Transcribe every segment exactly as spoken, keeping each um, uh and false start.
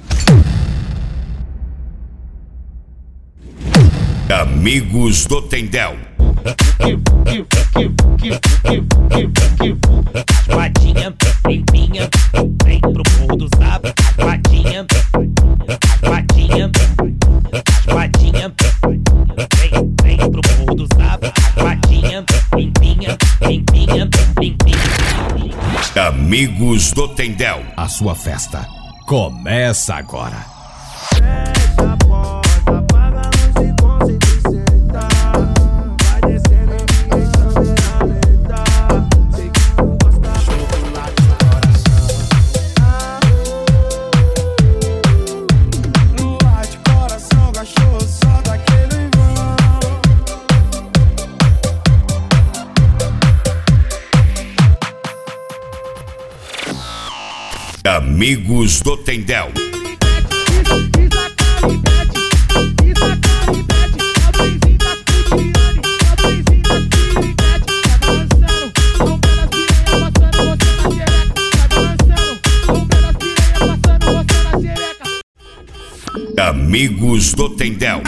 Amigos do Tendel. As patinhas limpinha, vem pro morro do Zap. As patinhas, as patinhas, as patinhas, vem, vem pro morro do Zap. As patinhas limpinha, limpinha, limpinha. Amigos do Tendel. A sua festa começa agora. Amigos do Tendel. Amigos do Tendel.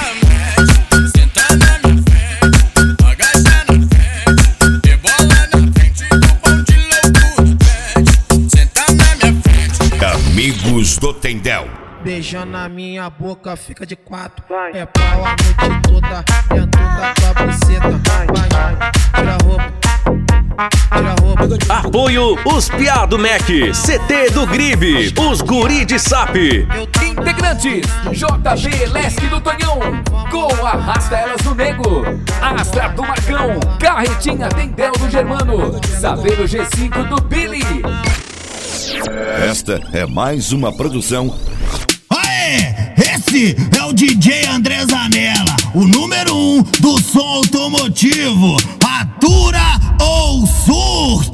Amigos do Tendel. Beijando na minha boca, fica de quatro. É pau a noite toda, dentro da tua buceta. Vai, vai, tira a roupa, tira a roupa. Apoio os Piá do Mac, C T do Gribe, os Guri de Sap. Integrantes, J B Leste do Tonhão, com Arrasta Elas do Nego, Astra do Marcão, Carretinha Tendel do Germano, Saveiro G cinco do Billy. Esta é mais uma produção. Aê! Esse é o D J André Zanella, o número um do som automotivo. Atura ou surta?